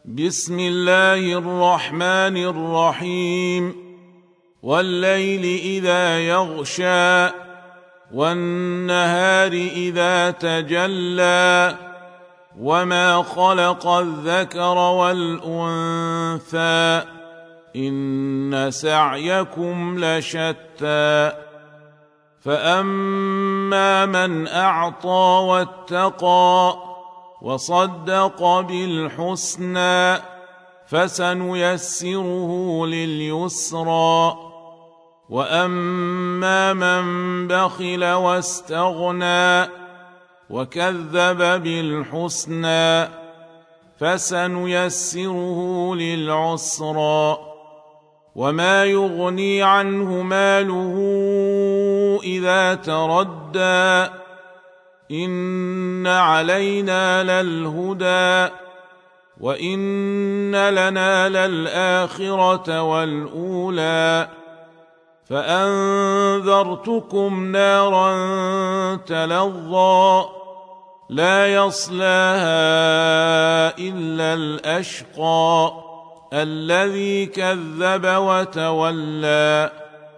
بسم الله الرحمن الرحيم والليل إذا يغشى والنهار إذا تجلى وما خلق الذكر والأنثى إن سعيكم لشتى فأما من أعطى واتقى وصدق بالحسنى فسنيسره لليسرى وأما من بخل واستغنى وكذب بالحسنى فسنيسره للعسرى وما يغني عنه ماله إذا تردى إن علينا للهدى وإن لنا للآخرة والأولى فأنذرتكم نارا تلظى لا يصلاها إلا الأشقى الذي كذب وتولى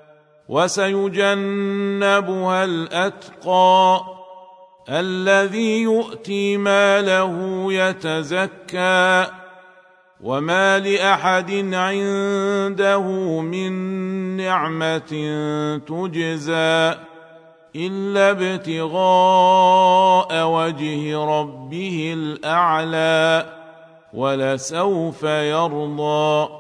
وسيجنبها الأتقى الذي يؤتي ماله يتزكى وما لأحد عنده من نعمة تجزى إلا ابتغاء وجه ربه الأعلى ولسوف يرضى